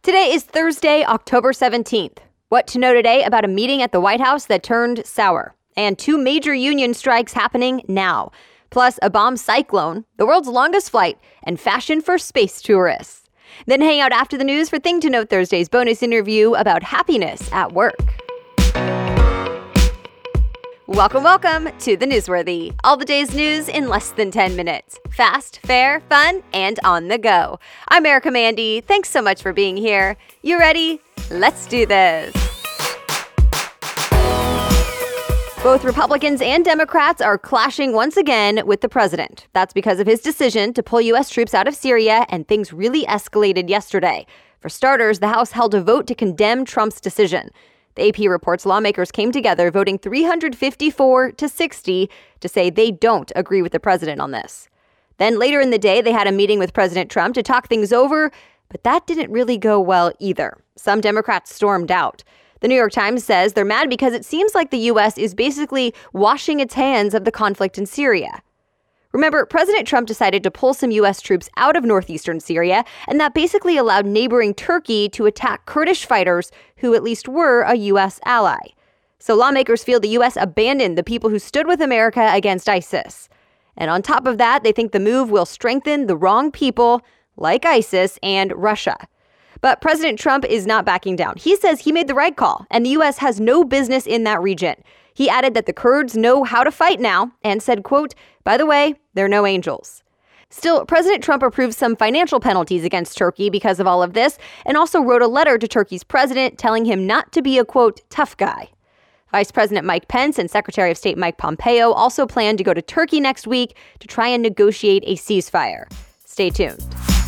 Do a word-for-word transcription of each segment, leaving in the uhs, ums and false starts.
Today is Thursday, October seventeenth. What to know today about a meeting at the White House that turned sour, and two major union strikes happening now, plus a bomb cyclone, the world's longest flight, and fashion for space tourists. Then hang out after the news for Thing to Note Thursday's bonus interview about happiness at work. Welcome, welcome to The Newsworthy. All the day's news in less than ten minutes. Fast, fair, fun, and on the go. I'm Erica Mandy. Thanks so much for being here. You ready? Let's do this. Both Republicans and Democrats are clashing once again with the president. That's because of his decision to pull U S troops out of Syria, and things really escalated yesterday. For starters, the House held a vote to condemn Trump's decision. The A P reports lawmakers came together voting three hundred fifty-four to sixty to say they don't agree with the president on this. Then later in the day, they had a meeting with President Trump to talk things over, but that didn't really go well either. Some Democrats stormed out. The New York Times says they're mad because it seems like the U S is basically washing its hands of the conflict in Syria. Remember, President Trump decided to pull some U S troops out of northeastern Syria, and that basically allowed neighboring Turkey to attack Kurdish fighters who at least were a U S ally. So lawmakers feel the U S abandoned the people who stood with America against ISIS. And on top of that, they think the move will strengthen the wrong people, like ISIS and Russia. But President Trump is not backing down. He says he made the right call, and the U S has no business in that region. He added that the Kurds know how to fight now and said, quote, by the way, they're no angels. Still, President Trump approved some financial penalties against Turkey because of all of this, and also wrote a letter to Turkey's president telling him not to be a, quote, tough guy. Vice President Mike Pence and Secretary of State Mike Pompeo also plan to go to Turkey next week to try and negotiate a ceasefire. Stay tuned.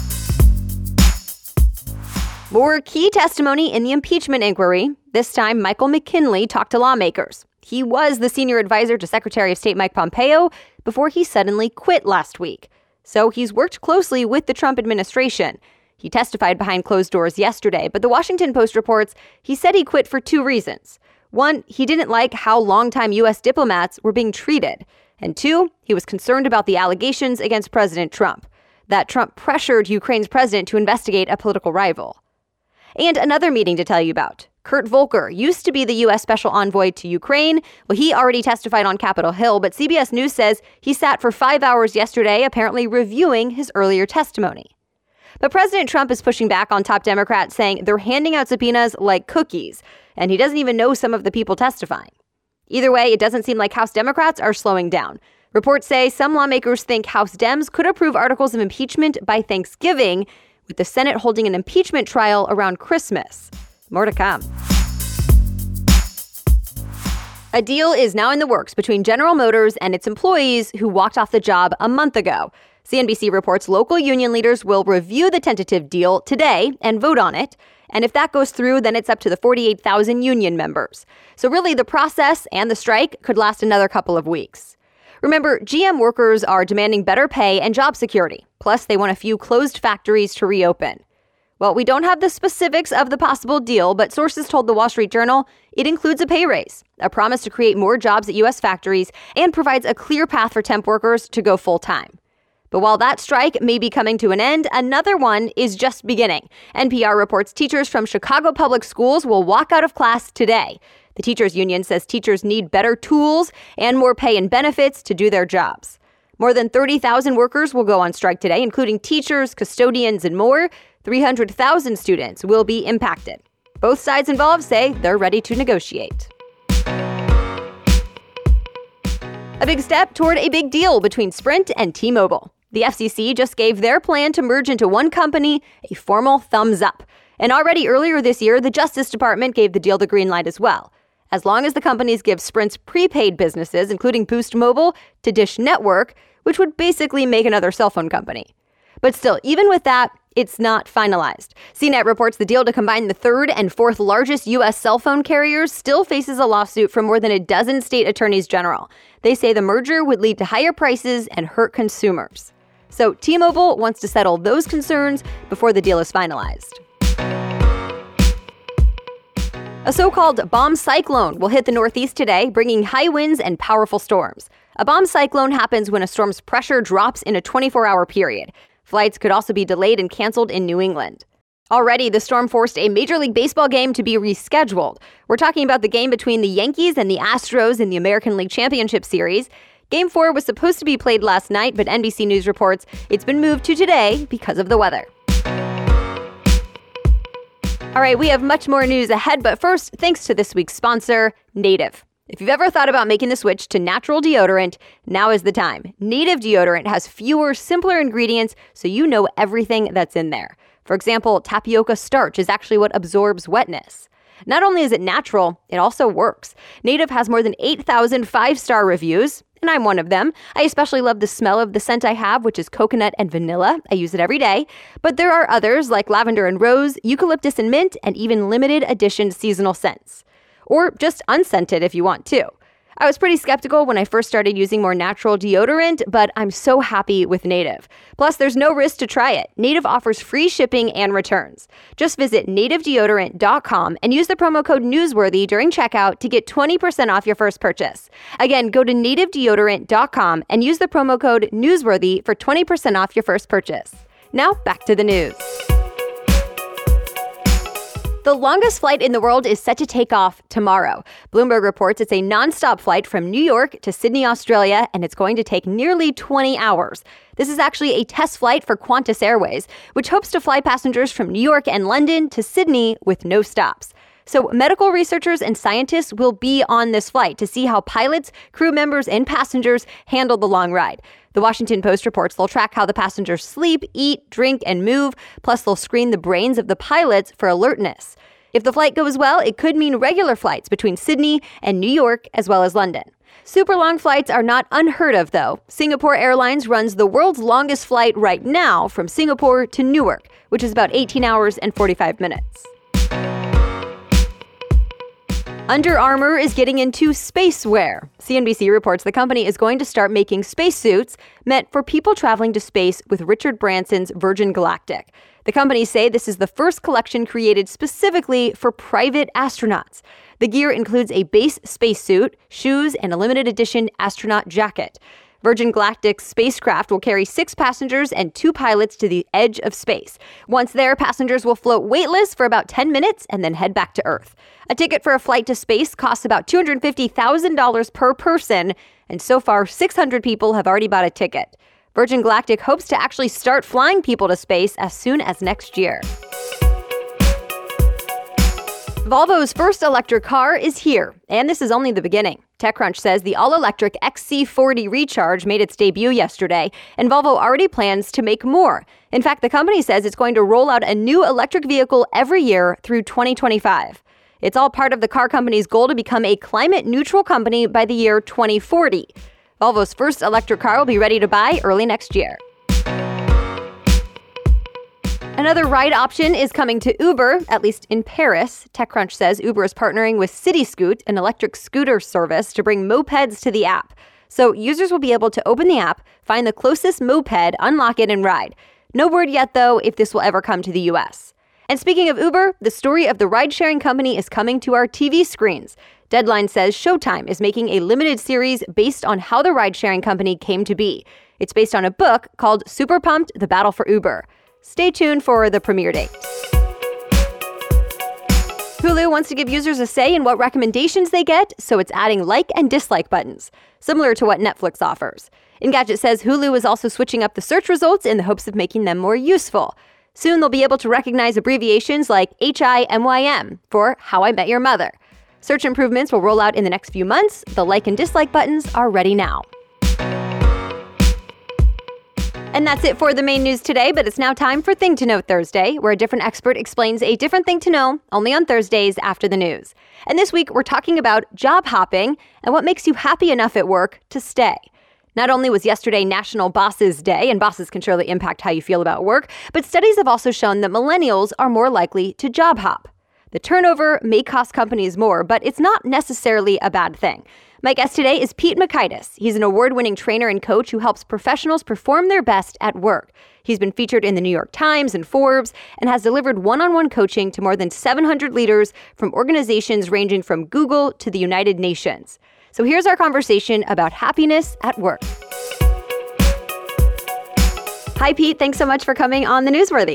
More key testimony in the impeachment inquiry. This time, Michael McKinley talked to lawmakers. He was the senior advisor to Secretary of State Mike Pompeo before he suddenly quit last week. So he's worked closely with the Trump administration. He testified behind closed doors yesterday, but the Washington Post reports he said he quit for two reasons. One, he didn't like how longtime U S diplomats were being treated. And two, he was concerned about the allegations against President Trump, that Trump pressured Ukraine's president to investigate a political rival. And another meeting to tell you about. Kurt Volker used to be the U S Special Envoy to Ukraine. Well, he already testified on Capitol Hill, but C B S News says he sat for five hours yesterday, apparently reviewing his earlier testimony. But President Trump is pushing back on top Democrats, saying they're handing out subpoenas like cookies, and he doesn't even know some of the people testifying. Either way, it doesn't seem like House Democrats are slowing down. Reports say some lawmakers think House Dems could approve articles of impeachment by Thanksgiving, with the Senate holding an impeachment trial around Christmas. More to come. A deal is now in the works between General Motors and its employees who walked off the job a month ago. C N B C reports local union leaders will review the tentative deal today and vote on it. And if that goes through, then it's up to the forty-eight thousand union members. So really, the process and the strike could last another couple of weeks. Remember, G M workers are demanding better pay and job security. Plus, they want a few closed factories to reopen. Well, we don't have the specifics of the possible deal, but sources told the Wall Street Journal it includes a pay raise, a promise to create more jobs at U S factories, and provides a clear path for temp workers to go full-time. But while that strike may be coming to an end, another one is just beginning. N P R reports teachers from Chicago Public Schools will walk out of class today. The teachers union says teachers need better tools and more pay and benefits to do their jobs. More than thirty thousand workers will go on strike today, including teachers, custodians, and more. three hundred thousand students will be impacted. Both sides involved say they're ready to negotiate. A big step toward a big deal between Sprint and T-Mobile. The F C C just gave their plan to merge into one company a formal thumbs up. And already earlier this year, the Justice Department gave the deal the green light as well. As long as the companies give Sprint's prepaid businesses, including Boost Mobile, to Dish Network, which would basically make another cell phone company. But still, even with that, it's not finalized. C net reports the deal to combine the third and fourth largest U S cell phone carriers still faces a lawsuit from more than a dozen state attorneys general. They say the merger would lead to higher prices and hurt consumers. So T-Mobile wants to settle those concerns before the deal is finalized. A so-called bomb cyclone will hit the Northeast today, bringing high winds and powerful storms. A bomb cyclone happens when a storm's pressure drops in a twenty-four hour period. Flights could also be delayed and canceled in New England. Already, the storm forced a Major League Baseball game to be rescheduled. We're talking about the game between the Yankees and the Astros in the American League Championship Series. Game four was supposed to be played last night, but N B C News reports it's been moved to today because of the weather. All right, we have much more news ahead, but first, thanks to this week's sponsor, Native. If you've ever thought about making the switch to natural deodorant, now is the time. Native deodorant has fewer, simpler ingredients, so you know everything that's in there. For example, tapioca starch is actually what absorbs wetness. Not only is it natural, it also works. Native has more than eight thousand five-star reviews, and I'm one of them. I especially love the smell of the scent I have, which is coconut and vanilla. I use it every day. But there are others like lavender and rose, eucalyptus and mint, and even limited edition seasonal scents. Or just unscented if you want to. I was pretty skeptical when I first started using more natural deodorant, but I'm so happy with Native. Plus, there's no risk to try it. Native offers free shipping and returns. Just visit native deodorant dot com and use the promo code Newsworthy during checkout to get twenty percent off your first purchase. Again, go to native deodorant dot com and use the promo code Newsworthy for twenty percent off your first purchase. Now, back to the news. The longest flight in the world is set to take off tomorrow. Bloomberg reports it's a nonstop flight from New York to Sydney, Australia, and it's going to take nearly twenty hours. This is actually a test flight for Qantas Airways, which hopes to fly passengers from New York and London to Sydney with no stops. So medical researchers and scientists will be on this flight to see how pilots, crew members, and passengers handle the long ride. The Washington Post reports they'll track how the passengers sleep, eat, drink, and move, plus they'll screen the brains of the pilots for alertness. If the flight goes well, it could mean regular flights between Sydney and New York, as well as London. Super long flights are not unheard of, though. Singapore Airlines runs the world's longest flight right now from Singapore to Newark, which is about eighteen hours and forty-five minutes. Under Armour is getting into space wear. C N B C reports the company is going to start making spacesuits meant for people traveling to space with Richard Branson's Virgin Galactic. The companies say this is the first collection created specifically for private astronauts. The gear includes a base spacesuit, shoes, and a limited edition astronaut jacket. Virgin Galactic's spacecraft will carry six passengers and two pilots to the edge of space. Once there, passengers will float weightless for about ten minutes and then head back to Earth. A ticket for a flight to space costs about two hundred fifty thousand dollars per person, and so far, six hundred people have already bought a ticket. Virgin Galactic hopes to actually start flying people to space as soon as next year. Volvo's first electric car is here, and this is only the beginning. TechCrunch says the all-electric X C forty Recharge made its debut yesterday, and Volvo already plans to make more. In fact, the company says it's going to roll out a new electric vehicle every year through twenty twenty-five. It's all part of the car company's goal to become a climate-neutral company by the year twenty forty. Volvo's first electric car will be ready to buy early next year. Another ride option is coming to Uber, at least in Paris. TechCrunch says Uber is partnering with CityScoot, an electric scooter service, to bring mopeds to the app. So users will be able to open the app, find the closest moped, unlock it, and ride. No word yet, though, if this will ever come to the U S. And speaking of Uber, the story of the ride-sharing company is coming to our T V screens. Deadline says Showtime is making a limited series based on how the ride-sharing company came to be. It's based on a book called Super Pumped: The Battle for Uber. Stay tuned for the premiere date. Hulu wants to give users a say in what recommendations they get, so it's adding like and dislike buttons, similar to what Netflix offers. Engadget says Hulu is also switching up the search results in the hopes of making them more useful. Soon they'll be able to recognize abbreviations like H I M Y M for How I Met Your Mother. Search improvements will roll out in the next few months. The like and dislike buttons are ready now. And that's it for the main news today, but it's now time for Thing to Know Thursday, where a different expert explains a different thing to know only on Thursdays after the news. And this week, we're talking about job hopping and what makes you happy enough at work to stay. Not only was yesterday National Bosses Day, and bosses can surely impact how you feel about work, but studies have also shown that millennials are more likely to job hop. The turnover may cost companies more, but it's not necessarily a bad thing. My guest today is Pete Mockaitis. He's an award-winning trainer and coach who helps professionals perform their best at work. He's been featured in the New York Times and Forbes and has delivered one-on-one coaching to more than seven hundred leaders from organizations ranging from Google to the United Nations. So here's our conversation about happiness at work. Hi, Pete. Thanks so much for coming on The Newsworthy.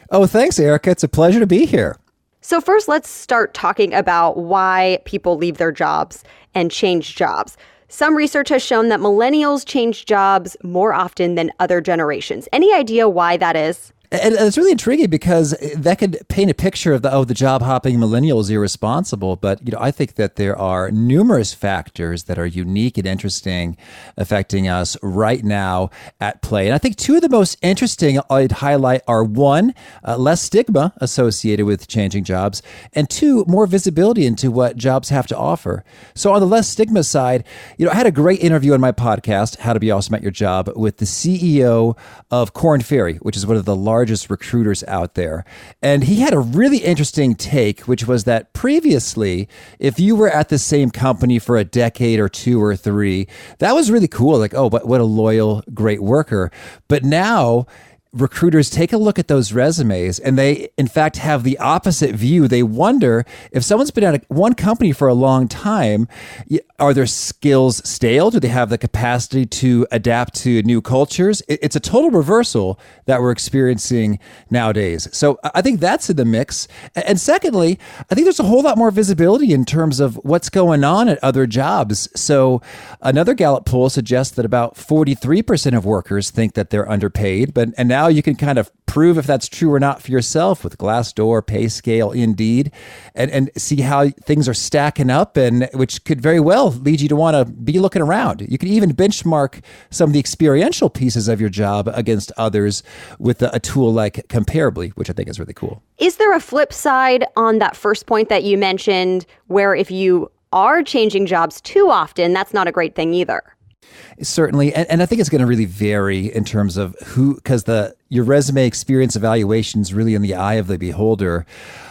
Oh, thanks, Erica. It's a pleasure to be here. So first, let's start talking about why people leave their jobs and change jobs. Some research has shown that millennials change jobs more often than other generations. Any idea why that is? And it's really intriguing because that could paint a picture of the, oh, the job hopping millennial is irresponsible. But, you know, I think that there are numerous factors that are unique and interesting affecting us right now at play. And I think two of the most interesting I'd highlight are one, uh, less stigma associated with changing jobs, and two, more visibility into what jobs have to offer. So on the less stigma side, you know, I had a great interview on my podcast, How to Be Awesome at Your Job, with the C E O of Korn Ferry, which is one of the largest largest recruiters out there. And he had a really interesting take, which was that previously, if you were at the same company for a decade or two or three, that was really cool. Like, oh, but what a loyal, great worker. But now recruiters take a look at those resumes and they, in fact, have the opposite view. They wonder if someone's been at one company for a long time, are their skills stale? Do they have the capacity to adapt to new cultures? It's a total reversal that we're experiencing nowadays. So I think that's in the mix. And secondly, I think there's a whole lot more visibility in terms of what's going on at other jobs. So another Gallup poll suggests that about forty-three percent of workers think that they're underpaid, but and now Now you can kind of prove if that's true or not for yourself with Glassdoor, PayScale, Indeed, and, and see how things are stacking up, and which could very well lead you to want to be looking around. You can even benchmark some of the experiential pieces of your job against others with a, a tool like Comparably, which I think is really cool. Is there a flip side on that first point that you mentioned, where if you are changing jobs too often, that's not a great thing either? Certainly. And, and I think it's going to really vary in terms of who, because the your resume experience evaluation is really in the eye of the beholder.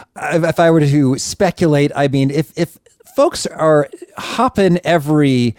If I were to speculate, I mean, if, if folks are hopping every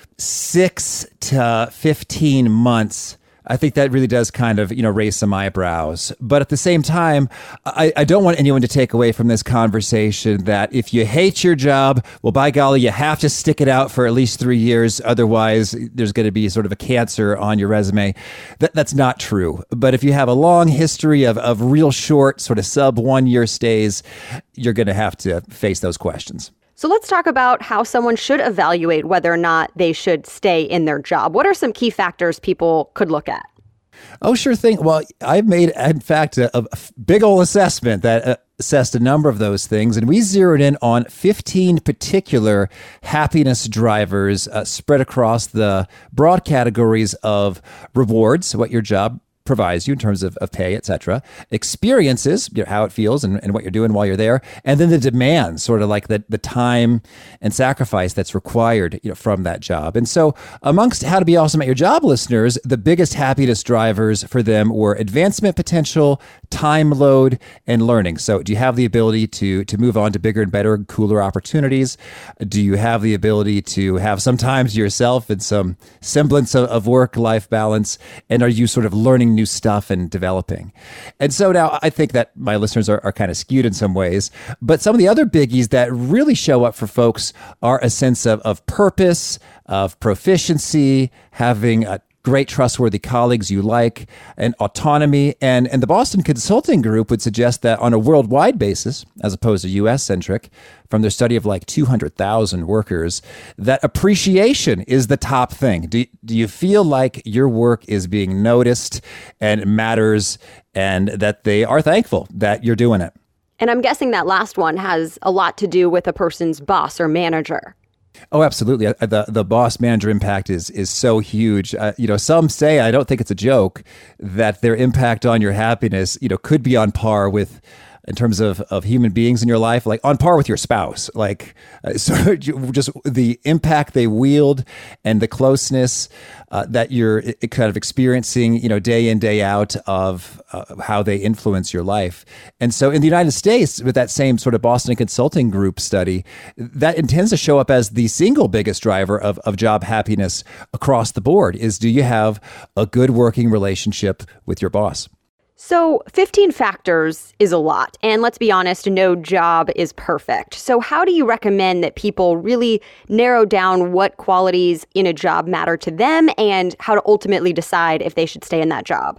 six to fifteen months, I think that really does kind of, you know, raise some eyebrows. But at the same time, I, I don't want anyone to take away from this conversation that if you hate your job, well, by golly, you have to stick it out for at least three years. Otherwise, there's going to be sort of a cancer on your resume. That, that's not true. But if you have a long history of, of real short, sort of sub one year stays, you're going to have to face those questions. So let's talk about how someone should evaluate whether or not they should stay in their job. What are some key factors people could look at? Oh, sure thing. Well, I've made, in fact, a, a big old assessment that uh, assessed a number of those things, and we zeroed in on fifteen particular happiness drivers uh, spread across the broad categories of rewards, what your job provides you in terms of, of pay, et cetera, experiences, you know, how it feels and, and what you're doing while you're there, and then the demands, sort of like the, the time and sacrifice that's required, you know, from that job. And so amongst How to Be Awesome at Your Job listeners, the biggest happiness drivers for them were advancement potential, time load, and learning. So do you have the ability to, to move on to bigger and better, cooler opportunities? Do you have the ability to have sometimes yourself and some semblance of, of work-life balance? And are you sort of learning new stuff and developing? And so now I think that my listeners are, are kind of skewed in some ways, but some of the other biggies that really show up for folks are a sense of, of purpose, of proficiency, having a great, trustworthy colleagues you like, and autonomy. And, and the Boston Consulting Group would suggest that on a worldwide basis, as opposed to U S-centric, from their study of like two hundred thousand workers, that appreciation is the top thing. Do, do you feel like your work is being noticed and matters, and that they are thankful that you're doing it? And I'm guessing that last one has a lot to do with a person's boss or manager. Oh, absolutely. The the boss manager impact is is so huge. Uh, you know, some say, I don't think it's a joke, that their impact on your happiness, you know, could be on par with, in terms of, of human beings in your life, like on par with your spouse. Like, uh, so just the impact they wield and the closeness uh, that you're kind of experiencing, you know, day in, day out of uh, how they influence your life. And so in the United States, with that same sort of Boston Consulting Group study, that intends to show up as the single biggest driver of, of job happiness across the board is, do you have a good working relationship with your boss? So fifteen factors is a lot. And let's be honest, no job is perfect. So how do you recommend that people really narrow down what qualities in a job matter to them and how to ultimately decide if they should stay in that job?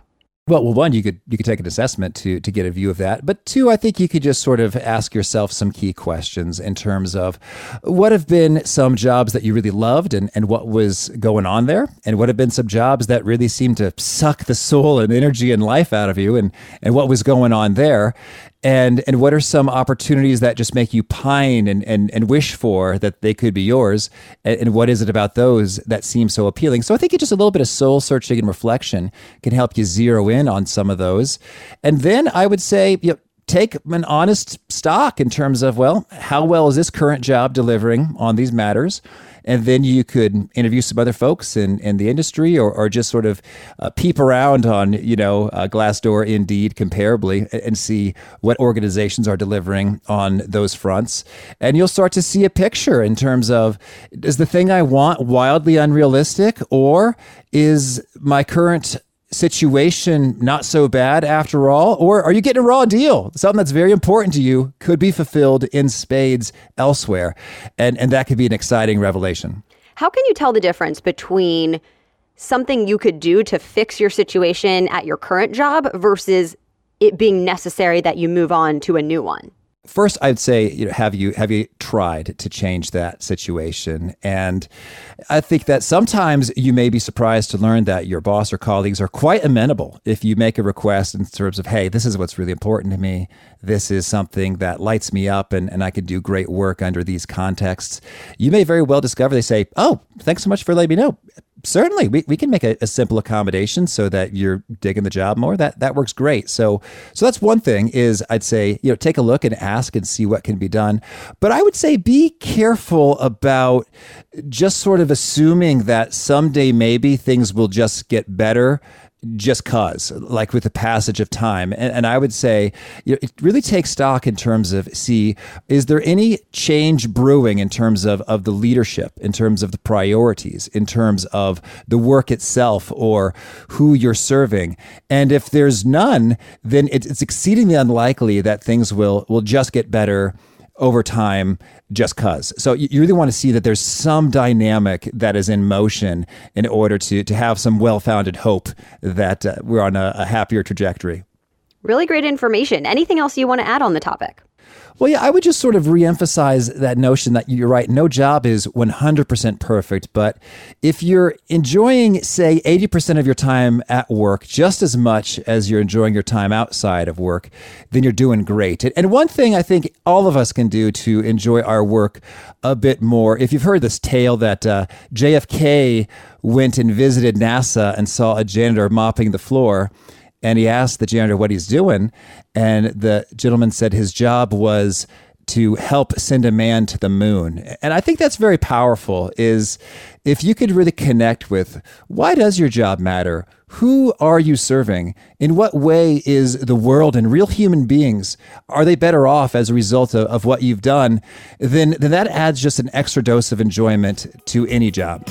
Well, well, one, you could you could take an assessment to to get a view of that. But two, I think you could just sort of ask yourself some key questions in terms of what have been some jobs that you really loved and, and what was going on there, and what have been some jobs that really seemed to suck the soul and energy and life out of you, and and what was going on there. And and what are some opportunities that just make you pine and, and, and wish for that they could be yours? And, and what is it about those that seem so appealing? So I think just a little bit of soul searching and reflection can help you zero in on some of those. And then I would say, you know, take an honest stock in terms of, well, how well is this current job delivering on these matters? And then you could interview some other folks in, in the industry, or, or just sort of uh, peep around on, you know, uh, Glassdoor, Indeed, Comparably, and, and see what organizations are delivering on those fronts. And you'll start to see a picture in terms of, is the thing I want wildly unrealistic, or is my current situation not so bad after all? Or are you getting a raw deal? Something that's very important to you could be fulfilled in spades elsewhere. And, and that could be an exciting revelation. How can you tell the difference between something you could do to fix your situation at your current job versus it being necessary that you move on to a new one? First, I'd say, you know, have you have you tried to change that situation? And I think that sometimes you may be surprised to learn that your boss or colleagues are quite amenable if you make a request in terms of, hey, this is what's really important to me. This is something that lights me up, and, and I can do great work under these contexts. You may very well discover they say, oh, thanks so much for letting me know. Certainly, we, we can make a, a simple accommodation so that you're digging the job more. That that works great. So so that's one thing is I'd say, you know, take a look and ask and see what can be done. But I would say be careful about just sort of assuming that someday maybe things will just get better just cause, like with the passage of time. And, and I would say, you know, it really takes stock in terms of, see, is there any change brewing in terms of, of the leadership, in terms of the priorities, in terms of the work itself or who you're serving? And if there's none, then it, it's exceedingly unlikely that things will, will just get better over time just cause. So you really want to see that there's some dynamic that is in motion in order to to have some well-founded hope that uh, we're on a, a happier trajectory. Really great information. Anything else you want to add on the topic? Well, yeah, I would just sort of reemphasize that notion that you're right. No job is one hundred percent perfect. But if you're enjoying, say, eighty percent of your time at work just as much as you're enjoying your time outside of work, then you're doing great. And one thing I think all of us can do to enjoy our work a bit more, if you've heard this tale that uh, J F K went and visited NASA and saw a janitor mopping the floor, and he asked the janitor what he's doing, and the gentleman said his job was to help send a man to the moon. And I think that's very powerful, is if you could really connect with, why does your job matter? Who are you serving? In what way is the world and real human beings, are they better off as a result of, of what you've done? Then, then that adds just an extra dose of enjoyment to any job.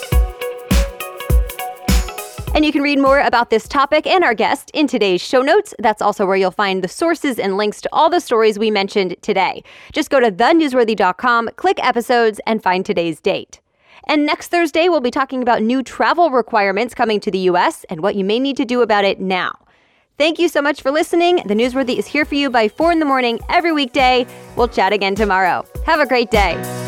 And you can read more about this topic and our guest in today's show notes. That's also where you'll find the sources and links to all the stories we mentioned today. Just go to the newsworthy dot com, click episodes, and find today's date. And next Thursday, we'll be talking about new travel requirements coming to the U S and what you may need to do about it now. Thank you so much for listening. The Newsworthy is here for you by four in the morning every weekday. We'll chat again tomorrow. Have a great day.